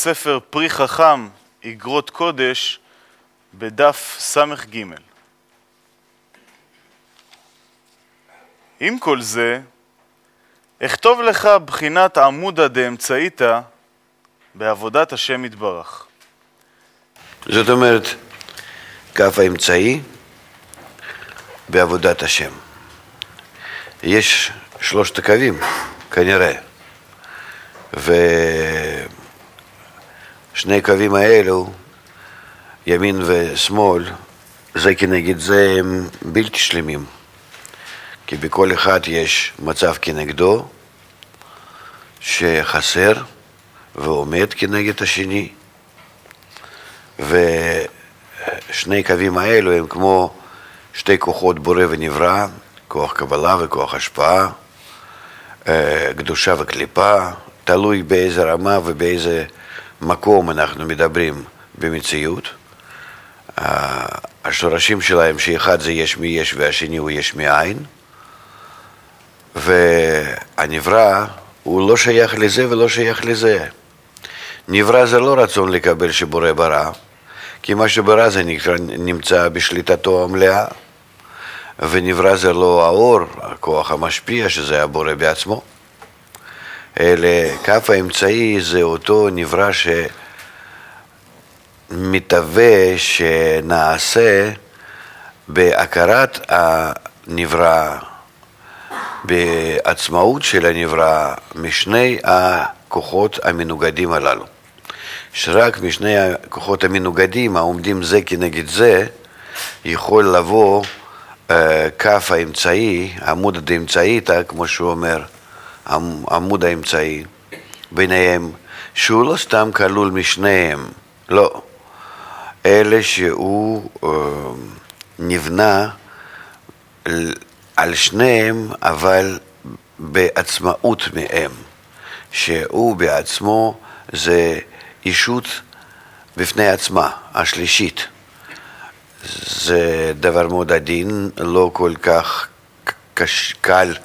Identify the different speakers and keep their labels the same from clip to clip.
Speaker 1: בספר פרי חכם, איגרות קודש, בדף סמך ג'. עם כל זה, אכתוב לך בחינת עמודה דאמצעיתא בעבודת השם יתברך.
Speaker 2: זאת אומרת, כף האמצעי בעבודת השם. יש שלושת הקווים, כנראה. ושני הקווים האלו, ימין ושמאל, זה כנגד זה הם בלתי שלמים. כי בכל אחד יש מצב כנגדו שחסר ועומד כנגד השני. ושני קווים האלו הם כמו שתי כוחות בורא ונברא, כוח קבלה וכוח השפעה, קדושה וקליפה, תלוי באיזה רמה ובאיזה מקום אנחנו מדברים במציאות. השורשים שלהם שאחד זה יש מי יש והשני הוא יש מאין, והנברא הוא לא שייך לזה ולא שייך לזה. נברא זה לא רצון לקבל שבורא ברא, כי מה שברא זה נמצא בשליטתו המלאה, ונברא זה לא האור, הכוח המשפיע שזה הבורא בעצמו, אלא כף האמצעי זה אותו נברא שמתהווה שנעשה בהכרת הנברא, בעצמאות של הנברא משני הכוחות המנוגדים הללו. שרק משני הכוחות המנוגדים העומדים זה כנגד זה יכול לבוא כף האמצעי, עמוד האמצעיתא, כמו שהוא אומר, עמוד האמצעי ביניהם, שהוא לא סתם כלול משניהם, לא, אלא שהוא נבנה על שניהם, אבל בעצמאות מהם, שהוא בעצמו זה אישות בפני עצמה, השלישית. זה דבר מאוד עדין, לא כל כך קל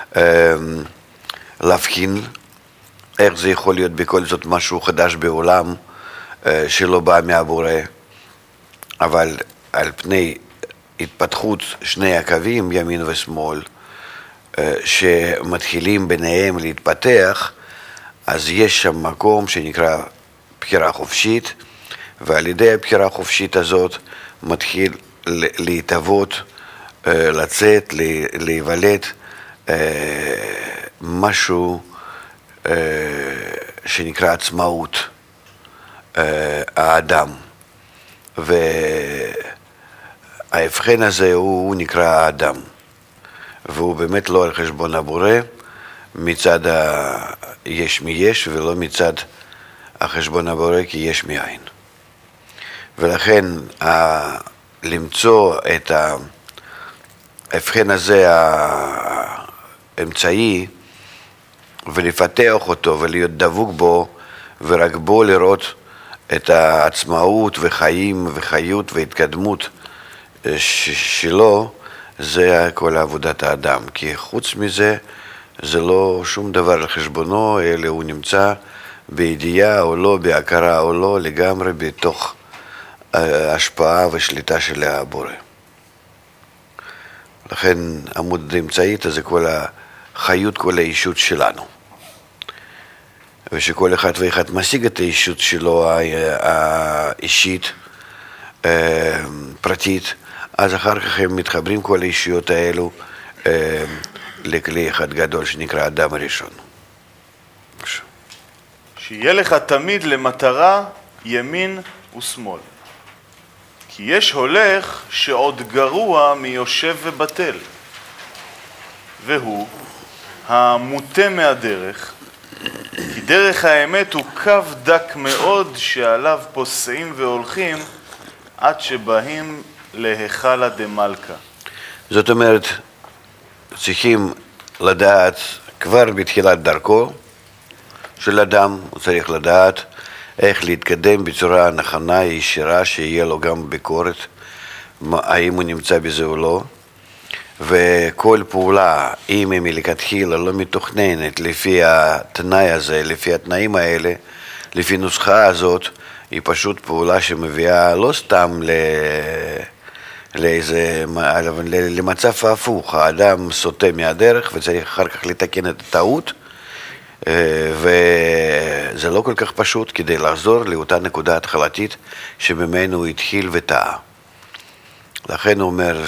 Speaker 2: להבחין איך זה יכול להיות בכל זאת משהו חדש בעולם שלא בא מהבורא, אבל על פני התפתחות שני הקווים, ימין ושמאל, שמתחילים ביניהם להתפתח, אז יש שם מקום שנקרא בחירה חופשית, ועל ידי הבחירה החופשית הזאת מתחיל להתהוות, לצאת, להיוולד משהו שנקרא עצמאות האדם. וההבחן הזה הוא נקרא האדם, והוא באמת לא על חשבון הבורא מצד יש מי יש ולא מצד החשבון הבורא כי יש מאין. ולכן למצוא את ההבחן הזה האמצעי ולפתח אותו ולהיות דבוק בו ורק בו לראות את העצמאות וחיים וחיות והתקדמות שלו, זה כל עבודת האדם. כי חוץ מזה זה לא שום דבר על חשבונו, אלא הוא נמצא בידיעה או לא, בהכרה או לא, לגמרי בתוך השפעה ושליטה של הבורא. לכן עמוד האמצעית זה כל החיות, כל האישות שלנו. ושכל אחד ואחד משיג את האישות שלו האישית, פרטית, אז אחר כך הם מתחברים כל האישיות האלו לכלי אחד גדול שנקרא אדם הראשון.
Speaker 1: שיהיה לך תמיד למטרה ימין ושמאל. כי יש הולך שעוד גרוע מיושב ובטל, והוא המוטה מהדרך, כי דרך האמת הוא קו דק מאוד שעליו פוסעים והולכים עד שבאים להיכלה דמלכה.
Speaker 2: זאת אומרת, צריכים לדעת כבר בתחילת דרכו של אדם, הוא צריך לדעת איך להתקדם בצורה נכונה, ישירה, שיהיה לו גם ביקורת, האם הוא נמצא בזה או לא. וכל פעולה, אם היא מלכתחילה לא מתוכננת לפי התנאי הזה, לפי התנאים האלה, לפי נוסחה הזאת, היא פשוט פעולה שמביאה לא סתם למצב ההפוך. האדם סוטה מהדרך וצריך אחר כך לתקן את הטעות, וזה לא כל כך פשוט כדי לחזור לאותה נקודה התחלתית שממנו הוא התחיל וטעה. לכן הוא אומר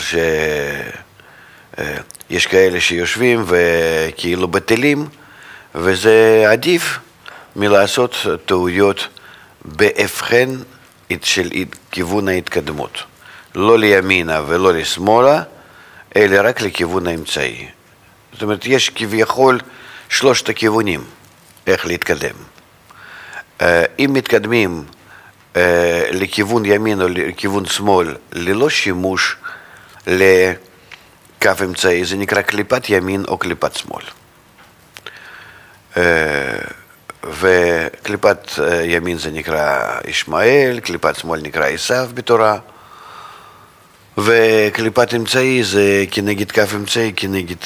Speaker 2: שיש כאלה שיושבים וכאילו בטלים, וזה עדיף מלעשות טעויות באבחן של כיוון ההתקדמות. לא לימינה ולא לשמאלה, אלא רק לכיוון האמצעי. זאת אומרת, יש כביכול שלושת הכיוונים איך להתקדם. אם מתקדמים לכיוון ימין או לכיוון שמאל ללא שימוש לקו אמצעי, זה נקרא קליפת ימין או קליפת שמאל. וקליפת ימין זה נקרא ישמעאל, קליפת שמאל נקרא עשיו בתורה, וקליפת אמצעי זה כנגד קו אמצעי, כנגד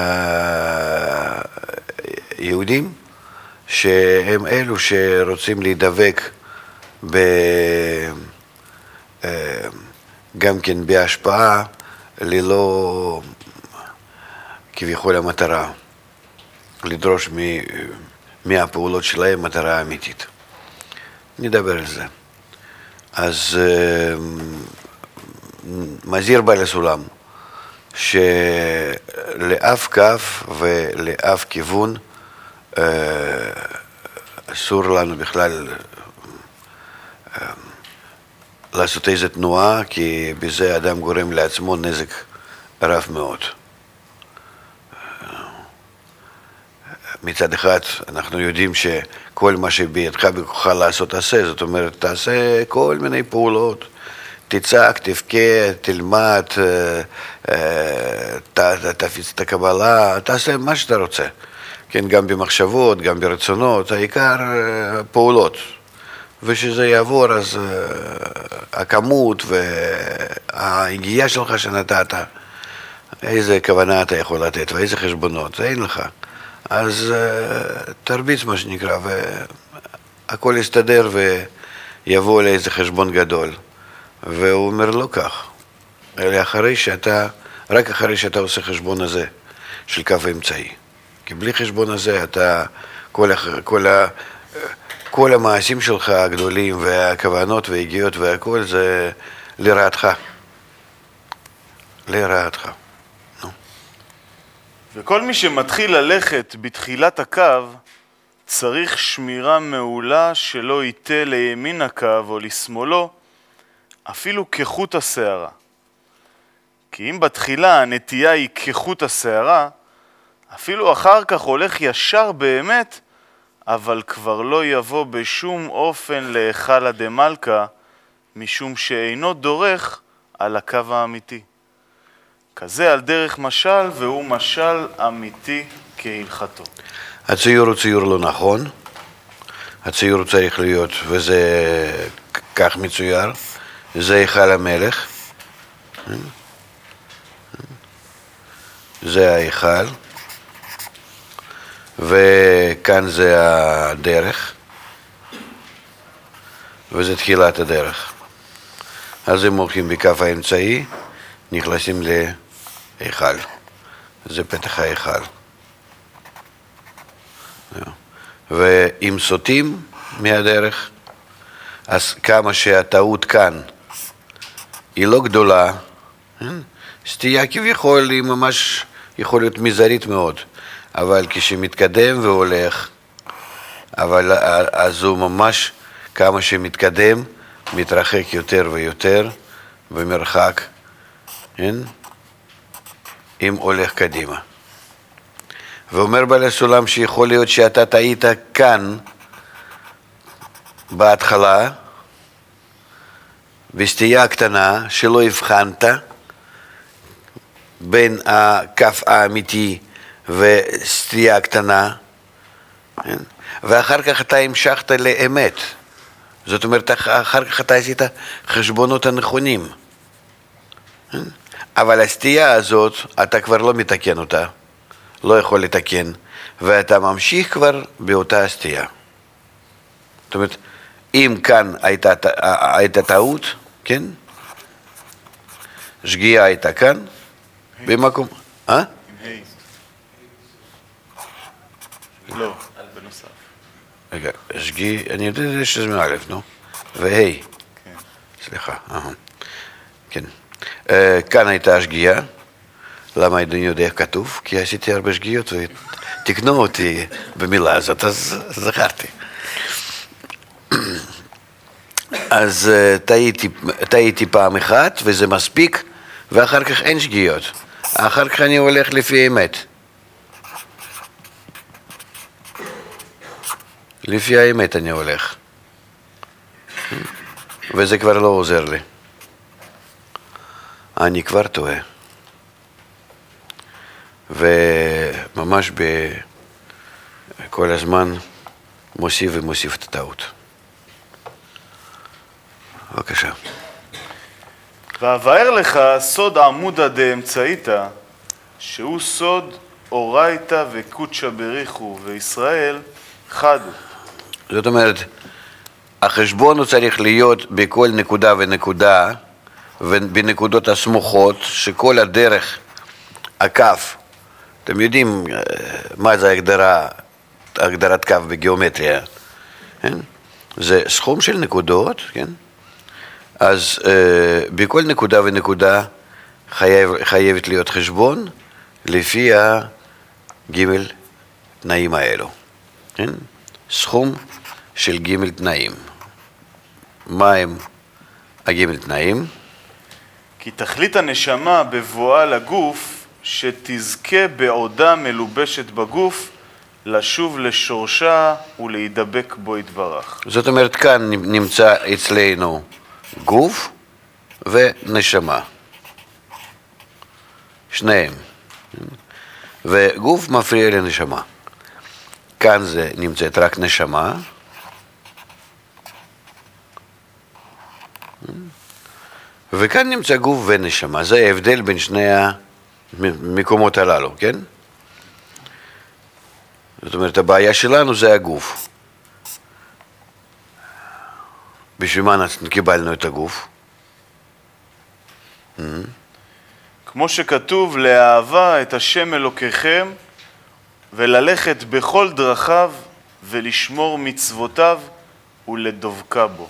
Speaker 2: היהודים, שהם אלו שרוצים להידבק גם כן בהשפעה ללא כביכול המטרה, לדרוש מהפעולות שלהם מטרה אמיתית. נדבר על זה. אז מזהיר בעל הסולם שלאף קו ולאף כיוון אסור לנו בכלל לעשות איזו תנועה, כי בזה אדם גורם לעצמו נזק רב מאוד. מצד אחד אנחנו יודעים שכל מה שבידך בכוחך לעשות תעשה, זאת אומרת תעשה כל מיני פעולות, תצעק, תבכה, תלמד, תפיץ את הקבלה, תעשה מה שאתה רוצה, כן, גם במחשבות, גם ברצונות, העיקר פעולות, ושזה יעבור אז הכמות וההגיעה שלך שנתת, איזה כוונה אתה יכול לתת ואיזה חשבונות, אין לך. אז תרביץ מה שנקרא, והכל יסתדר ויבוא לאיזה חשבון גדול. והוא אומר לא כך, אלא רק אחרי שאתה עושה חשבון הזה של קו האמצעי. כי בלי חשבון הזה אתה, כל המעשים שלך הגדולים והכוונות וההגיעות והכל זה לרעתך. לרעתך.
Speaker 1: וכל מי שמתחיל ללכת בתחילת הקו צריך שמירה מעולה שלא ייטה לימין הקו או לשמאלו אפילו כחוט השערה. כי אם בתחילה הנטייה היא כחוט השערה, אפילו אחר כך הולך ישר באמת, אבל כבר לא יבוא בשום אופן להיכלה דמלכה, משום שאינו דורך על הקו האמיתי. כזה על דרך משל, והוא משל אמיתי כהלכתו.
Speaker 2: הציור הוא ציור לא נכון, הציור צריך להיות, וזה כך מצויר, זה היכל המלך, זה ההיכל, וכאן זה הדרך, וזה תחילת הדרך. אז הם הולכים בקו האמצעי, נכנסים להיכל, זה פתח ההיכל. ואם סוטים מהדרך, אז כמה שהטעות כאן היא לא גדולה, סטייה כביכול היא ממש יכול להיות מזערית מאוד, אבל כשמתקדם והולך, אז הוא ממש כמה שמתקדם, מתרחק יותר ויותר במרחק, אם הולך קדימה. ואומר בעל הסולם שיכול להיות שאתה טעית כאן בהתחלה, בסטייה הקטנה שלא הבחנת בין הקו האמיתי וסטייה הקטנה, ואחר כך אתה המשכת לאמת. זאת אומרת, אחר כך אתה עשית חשבונות הנכונים. אבל הסטייה הזאת, אתה כבר לא מתקן אותה, לא יכול לתקן, ואתה ממשיך כבר באותה הסטייה. זאת אומרת, אם כאן הייתה טעות, כן? שגיאה הייתה כאן, במקום...
Speaker 1: עם היי. לא, בנוסף.
Speaker 2: רגע, אני יודע שזה מא', נו? והי.
Speaker 1: כן.
Speaker 2: סליחה, כן. כאן הייתה שגיאה. למה אני יודע איך כתוב? כי עשיתי הרבה שגיאות ותקנו אותי במילה הזאת, אז זכרתי. אז טעיתי פעם אחת וזה מספיק, ואחר כך אין שגיאות. אחר כך אני הולך לפי האמת. לפי האמת אני הולך. וזה כבר לא עוזר לי. אני כבר טועה. וממש כל הזמן מוסיף ומוסיף את הטעות. בבקשה.
Speaker 1: ואבאר לך סוד עמודא דאמצעיתא, שהוא סוד אורייתא וקודשא בריחו, וישראל חד הוא.
Speaker 2: זאת אומרת, החשבון הוא צריך להיות בכל נקודה ונקודה, ובנקודות הסמוכות, שכל הדרך, הכף, אתם יודעים מה זה הגדרת כף בגיאומטריה, כן? זה סכום של נקודות, כן? אז בכל נקודה ונקודה חייבת להיות חשבון לפי הגימל תנאים האלו, כן? סכום של גימל תנאים. מה הם הגימל תנאים?
Speaker 1: כי תכלית הנשמה בבואה לגוף, שתזכה בעודה מלובשת בגוף, לשוב לשורשה ולהידבק בו יתברך.
Speaker 2: זאת אומרת, כאן נמצא אצלנו גוף ונשמה. שניהם. וגוף מפריע לנשמה. כאן זה נמצאת רק נשמה. וכאן נמצא גוף ונשמה. זה ההבדל בין שני המקומות הללו, כן? זאת אומרת, הבעיה שלנו זה הגוף. בשביל מה אנחנו קיבלנו את הגוף?
Speaker 1: כמו שכתוב, לאהבה את השם אלוקיכם, וללכת בכל דרכיו, ולשמור מצוותיו, ולדבקה בו.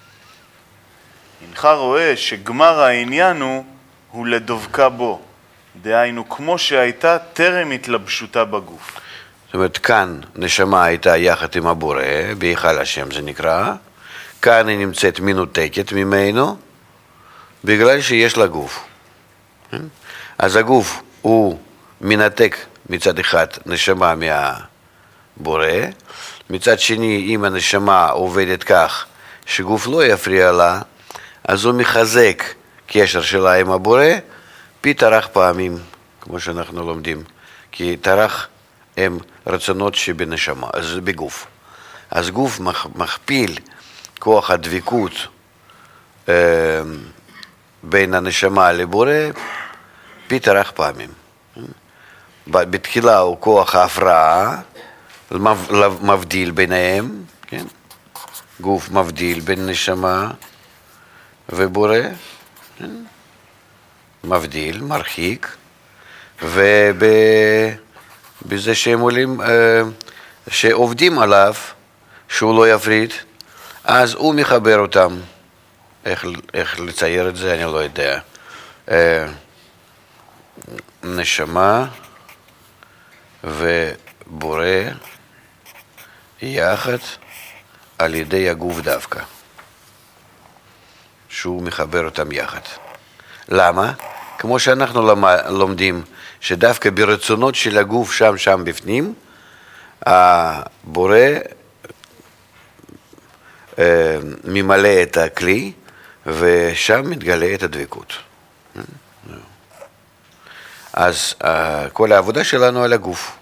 Speaker 1: הנך רואה שגמר העניין הוא לדבקה בו. דהיינו, כמו שהייתה טרם התלבשותה בגוף.
Speaker 2: זאת אומרת, כאן נשמה הייתה יחד עם הבורא, בהיכל השם זה נקרא, כאן היא נמצאת מנותקת ממנו, בגלל שיש לה גוף. אז הגוף הוא מנתק מצד אחד נשמה מהבורא, מצד שני, אם הנשמה עובדת כך שגוף לא יפריע לה, אז הוא מחזק קשר שלה עם הבורא, פי טרח פעמים, כמו שאנחנו לומדים, כי טרח הם רצונות שבנשמה, אז בגוף. אז גוף מכפיל כוח הדבקות בין הנשמה לבורא פי טרח פעמים. בתחילה הוא כוח ההפרעה, מבדיל ביניהם, כן? גוף מבדיל בין נשמה ובורא, כן? מבדיל, מרחיק, ובזה שהם עולים, שעובדים עליו, שהוא לא יפריד, אז הוא מחבר אותם. איך לצייר את זה, אני לא יודע. נשמה ובורא יחד על ידי הגוף דווקא, שהוא מחבר אותם יחד. למה? כמו שאנחנו לומדים שדווקא ברצונות של הגוף שם בפנים, הבורא ממלא את הכלי ושם מתגלה את הדבקות. אז כל העבודה שלנו על הגוף.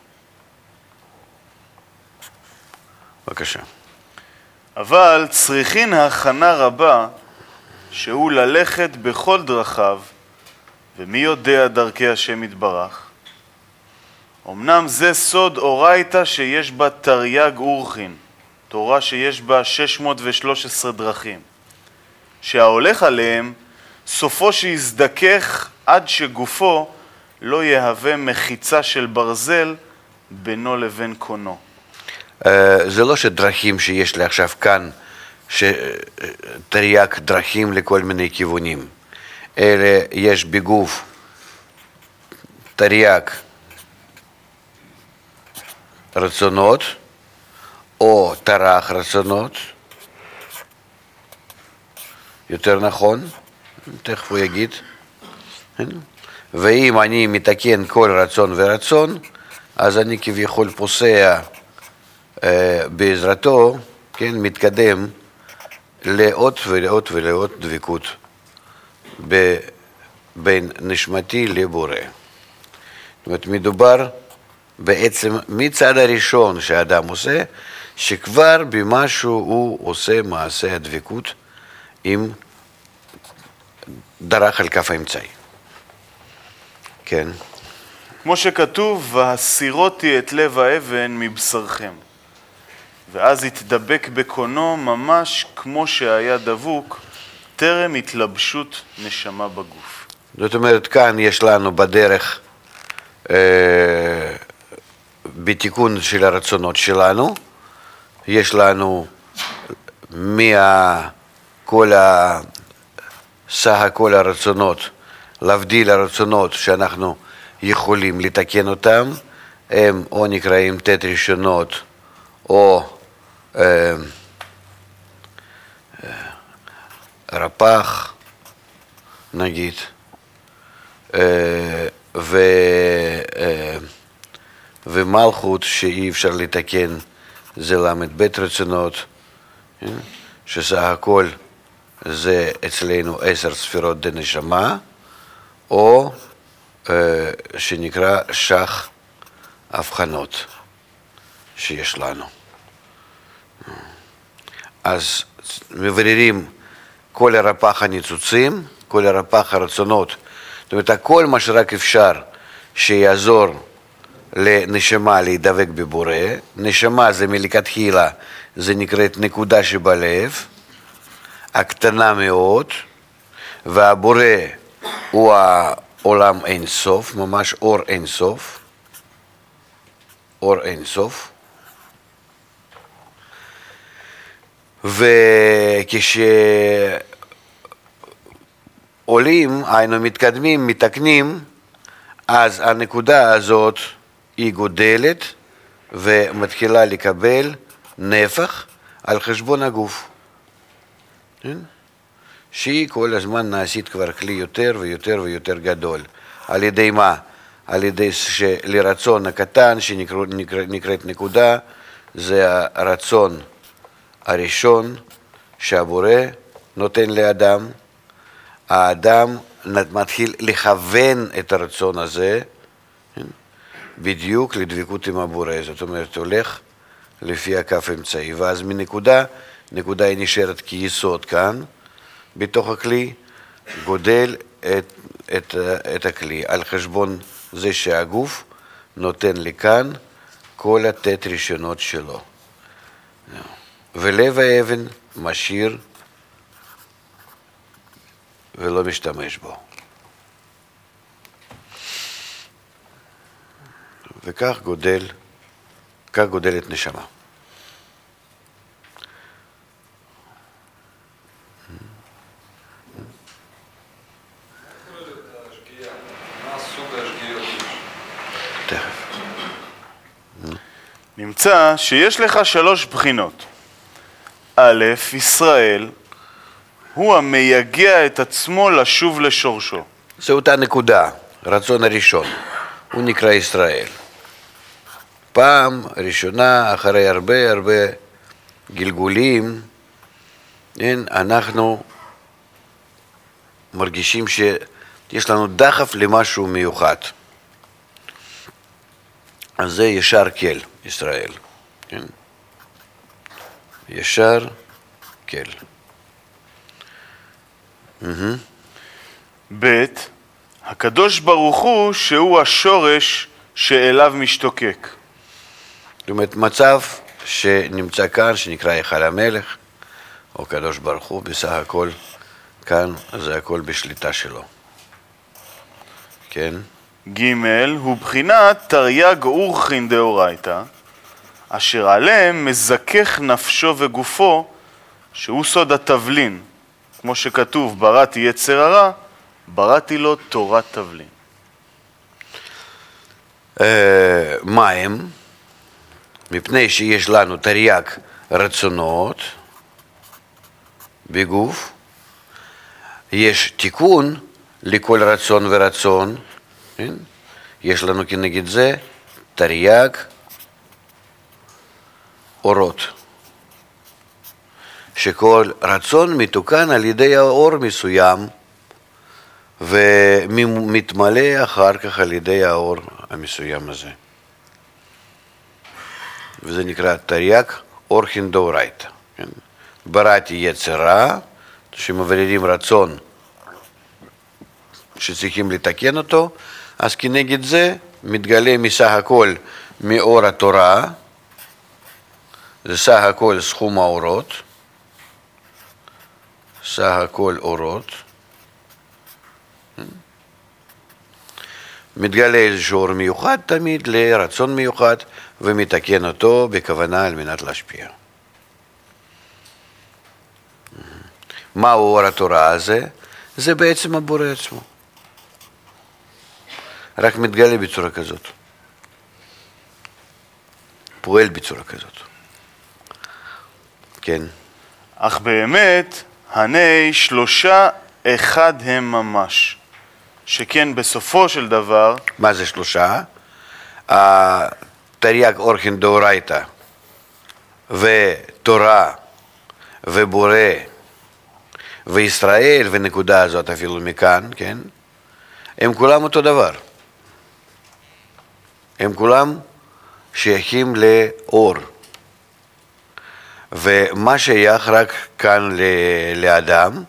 Speaker 2: בבקשה.
Speaker 1: אבל צריכין הכנה רבה, שהוא ללכת בכל דרכיו, ומי יודע דרכי השם יתברך. אמנם זה סוד אורייתא שיש בה תרי"ג אורחין, תורה שיש בה 613 דרכים, שההולך עליהם סופו שיזדכך עד שגופו לא יהווה מחיצה של ברזל בינו לבין קונו.
Speaker 2: זה לא שדרכים שיש לי עכשיו כאן, שתרי"ג דרכים לכל מיני כיוונים, אלא יש בגוף תרי"ג רצונות, או תר"ח רצונות, יותר נכון, תכף הוא יגיד. ואם אני מתקן כל רצון ורצון, אז אני כביכול פוסע בעזרתו, כן, מתקדם לעוד ולעוד ולעוד דבקות בין נשמתי לבורא. זאת אומרת, מדובר בעצם מצד הראשון שהאדם עושה, שכבר במשהו הוא עושה מעשה הדבקות עם דרך על כף האמצעי. כן.
Speaker 1: כמו שכתוב, והסירותי את לב האבן מבשרכם. ואז התדבק בקונו ממש כמו שהיה דבוק, טרם התלבשות נשמה בגוף.
Speaker 2: זאת אומרת, כאן יש לנו בדרך בתיקון של הרצונות שלנו, יש לנו סך הכל הרצונות, להבדיל הרצונות שאנחנו יכולים לתקן אותם, הם או נקראים תת ראשונות או רפ"ח נגיד, ומלכות שאי אפשר לתקן זה ל"ב רצונות, שסך הכל זה אצלנו 10 ספירות דנשמה, או שנקרא שח הבחנות שיש לנו. אז מבררים כל הרפ"ח הניצוצים, כל הרפ"ח הרצונות, זאת אומרת, כל מה שרק אפשר שיעזור לנשמה להידבק בבורא. נשמה זה מלכתחילה, זה נקראת נקודה שבלב, הקטנה מאוד, והבורא הוא העולם אין סוף, ממש אור אין סוף, אור אין סוף. וכשעולים, היינו מתקדמים, מתקנים, אז הנקודה הזאת היא גודלת ומתחילה לקבל נפח על חשבון הגוף. שהיא כל הזמן נעשית כבר כלי יותר ויותר ויותר גדול. על ידי מה? על ידי שלרצון הקטן שנקראת נקודה, זה הרצון הראשון שהבורא נותן לאדם. האדם מתחיל לכוון את הרצון הזה בדיוק לדבקות עם הבורא. זאת אומרת, הולך לפי הכף אמצעי, ואז מנקודה, נקודה היא נשארת כיסוד כאן, בתוך הכלי, גודל את הכלי, על חשבון זה שהגוף נותן לכאן כל התת ראשונות שלו. ולב האבן משאיר ולא משתמש בו. וכך גודלת נשמה.
Speaker 1: נמצא שיש לך 3 בחינות. א', ישראל הוא המייגע את עצמו לשוב לשורשו.
Speaker 2: זו אותה נקודה, רצון הראשון, הוא נקרא ישראל. פעם ראשונה, אחרי הרבה גלגולים, אנחנו מרגישים שיש לנו דחף למשהו מיוחד. אז זה ישר כל, ישראל. כן? ישר כל.
Speaker 1: ב', הקדוש ברוך הוא שהוא השורש שאליו משתוקק.
Speaker 2: זאת אומרת, מצב שנמצא כאן, שנקרא היכל המלך, או קדוש ברוך הוא, בסך הכל כאן זה הכל בשליטה שלו. כן?
Speaker 1: ג' הוא בחינת תרי"ג אורחין דאורייתא, אשר עליהם מזכך נפשו וגופו, שהוא סוד התבלין, כמו שכתוב, בראתי יצר הרע, בראתי לו תורת תבלין.
Speaker 2: מה הם? מפני שיש לנו תרי"ג רצונות בגוף, יש תיקון לכל רצון ורצון, כן? יש לנו כנגד זה תרי"ג אורות, שכל רצון מתוקן על ידי האור מסוים ומתמלא אחר כך על ידי האור המסוים הזה. וזה נקרא תרי"ג אורחין דאורייתא. כן? בראתי יצר רע, שמבררים רצון שצריכים לתקן אותו, אז כנגד זה מתגלה מסך הכל מאור התורה, זה סך הכל סכום האורות, סך הכל אורות, מתגלה איזשהו אור מיוחד תמיד לרצון מיוחד ומתקן אותו בכוונה על מנת להשפיע. מהו אור התורה הזה? זה בעצם הבורא עצמו. רק מתגלה בצורה כזאת. פועל בצורה כזאת. כן.
Speaker 1: אך באמת, הנה שלושה אחד הם ממש. שכן בסופו של דבר...
Speaker 2: מה זה שלושה? תרי"ג אורחין דאורייתא ותורה ובורא וישראל ונקודה הזאת אפילו מכאן, כן? הם כולם אותו דבר. הם כולם שייכים לאור. ומה שייך רק כאן לאדם,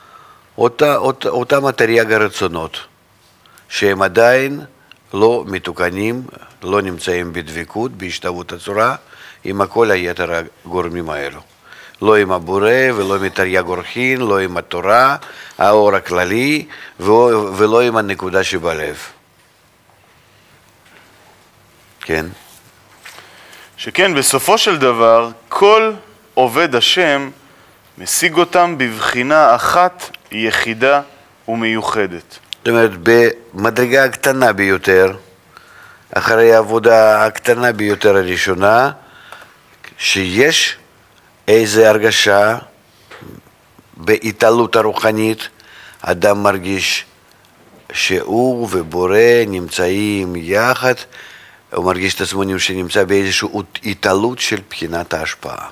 Speaker 2: אותם תרי"ג הרצונות, שהם עדיין לא מתוקנים, לא נמצאים בדבקות, בהשתוות הצורה, עם כל היתר הגורמים האלו. לא עם הבורא ולא עם תרי"ג אורחין, לא עם התורה, האור הכללי, ולא עם הנקודה שבלב. כן?
Speaker 1: שכן בסופו של דבר, כל עובד השם משיג אותם בבחינה אחת יחידה ומיוחדת.
Speaker 2: זאת אומרת, במדרגה הקטנה ביותר, אחרי העבודה הקטנה ביותר הראשונה, שיש איזו הרגשה בהתעלות הרוחנית, אדם מרגיש שהוא ובורא נמצאים יחד, הוא מרגיש את עצמו שנמצא באיזושהי התעלות של בחינת ההשפעה.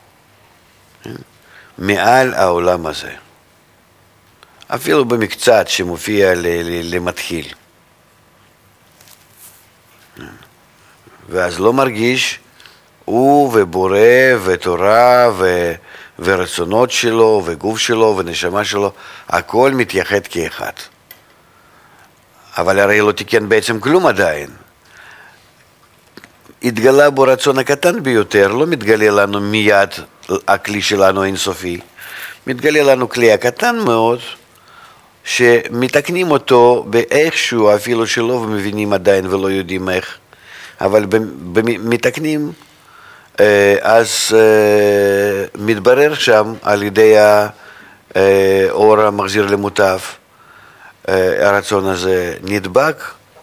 Speaker 2: מעל העולם הזה. אפילו במקצת שמופיע למתחיל. ואז לא מרגיש, הוא ובורא ותורה ורצונות שלו וגוף שלו ונשמה שלו, הכל מתייחד כאחד. אבל הרי לא תיקן בעצם כלום עדיין. התגלה בו רצון הקטן ביותר, לא מתגלה לנו מיד הכלי שלנו אינסופי, מתגלה לנו כלי הקטן מאוד, שמתקנים אותו באיכשהו, אפילו שלא מבינים עדיין ולא יודעים איך, אבל מתקנים, אז מתברר שם על ידי האור המחזיר למוטב, הרצון הזה נדבק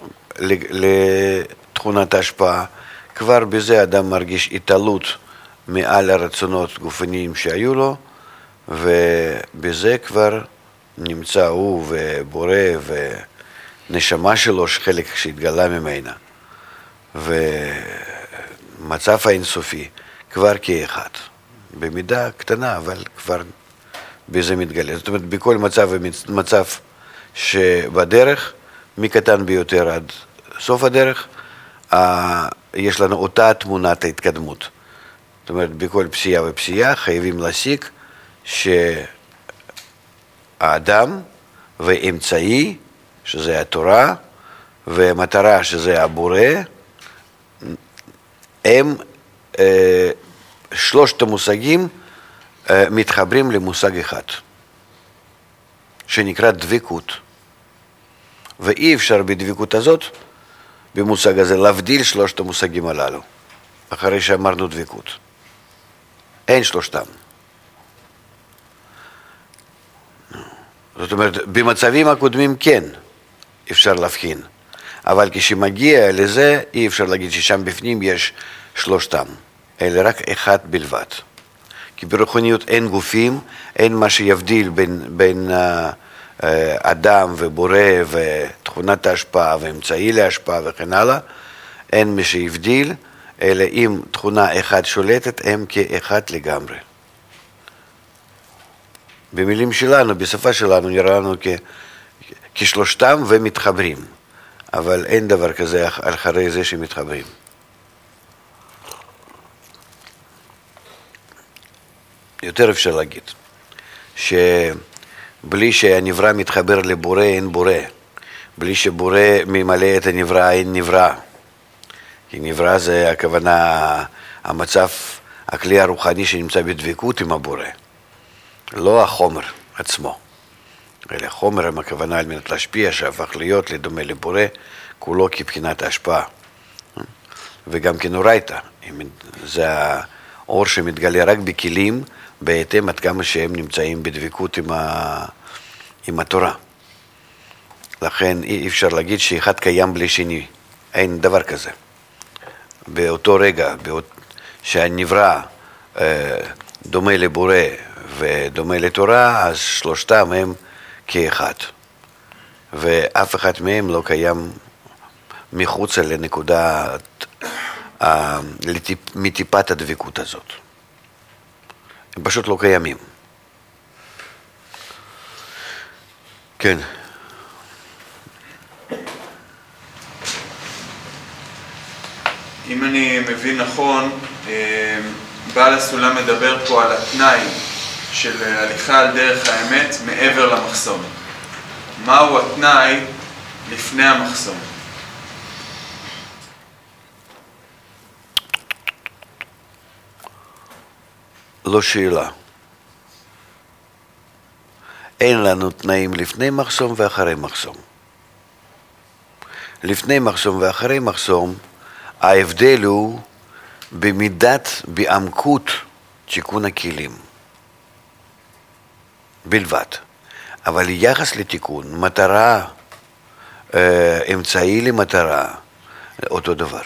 Speaker 2: לתכונת ההשפעה, כבר בזה אדם מרגיש התעלות מעל הרצונות גופניים שהיו לו, ובזה כבר נמצא הוא ובורא ונשמה שלו שחלק שהתגלה ממנה. ומצב האינסופי כבר כאחד, במידה קטנה, אבל כבר בזה מתגלה. זאת אומרת, בכל מצב ומצב שבדרך, מקטן ביותר עד סוף הדרך, יש לנו אותה תמונת ההתקדמות. זאת אומרת, בכל פסיעה ופסיעה חייבים להסיק שהאדם ואמצעי, שזה התורה, ומטרה, שזה הבורא, הם שלושת המושגים מתחברים למושג אחד, שנקרא דבקות. ואי אפשר בדבקות הזאת, במושג הזה, להבדיל שלושת המושגים הללו, אחרי שאמרנו דבקות. אין שלושתם. זאת אומרת, במצבים הקודמים כן אפשר להבחין, אבל כשמגיע לזה אי אפשר להגיד ששם בפנים יש שלושתם, אלא רק אחד בלבד. כי ברוחניות אין גופים, אין מה שיבדיל בין אדם ובורא ותכונת ההשפעה ואמצעי להשפעה וכן הלאה, אין מי שיבדיל, אלא אם תכונה אחת שולטת, הם כאחד לגמרי. במילים שלנו, בשפה שלנו, נראה לנו כשלושתם ומתחברים, אבל אין דבר כזה אחרי זה שמתחברים. יותר אפשר להגיד, שבלי שהנברא מתחבר לבורא אין בורא, בלי שבורא ממלא את הנברא אין נברא. כי נברא זה הכוונה, המצב, הכלי הרוחני שנמצא בדבקות עם הבורא. לא החומר עצמו, אלא החומר עם הכוונה על מנת להשפיע, שהפך להיות לדומה לבורא, כולו כבחינת ההשפעה. וגם כנורייתא, זה האור שמתגלה רק בכלים, בהתאם עד כמה שהם נמצאים בדבקות עם התורה. לכן אי אפשר להגיד שאחד קיים בלי שני, אין דבר כזה. באותו רגע שהנברא דומה לבורא ודומה לתורה, אז שלושתם הם כאחד. ואף אחד מהם לא קיים מחוץ לנקודה, מטיפת הדבקות הזאת. הם פשוט לא קיימים. כן.
Speaker 1: אם אני מבין נכון, בעל הסולם מדבר פה על התנאי של הליכה על דרך האמת מעבר למחסום. מהו התנאי לפני המחסום?
Speaker 2: לא שאלה. אין לנו תנאים לפני מחסום ואחרי מחסום. לפני מחסום ואחרי מחסום, ההבדל הוא בעמקות תיקון הכלים. בלבד. אבל יחס לתיקון, מטרה, אמצעי למטרה, אותו דבר.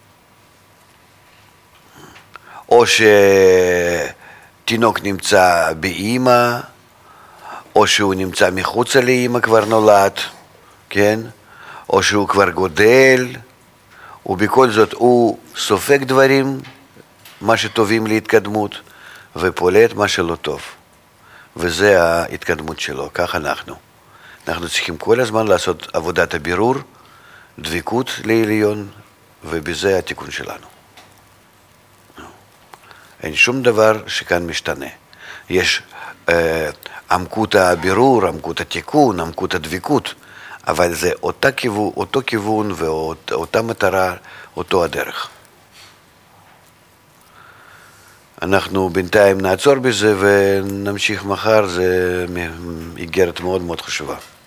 Speaker 2: או שתינוק נמצא באמא, או שהוא נמצא מחוץ לאמא כבר נולד, כן? או שהוא כבר גודל, ובכל זאת הוא סופג דברים, מה שטובים להתקדמות, ופולט מה שלא טוב. וזה ההתקדמות שלו, כך אנחנו. אנחנו צריכים כל הזמן לעשות עבודת הבירור, דבקות לעליון, ובזה התיקון שלנו. אין שום דבר שכאן משתנה. יש עמקות הבירור, עמקות התיקון, עמקות הדבקות, אבל זה אותו כיוון ואותה מטרה, אותו הדרך. אנחנו בינתיים נעצור בזה ונמשיך מחר, זה איגרת מאוד מאוד חשובה.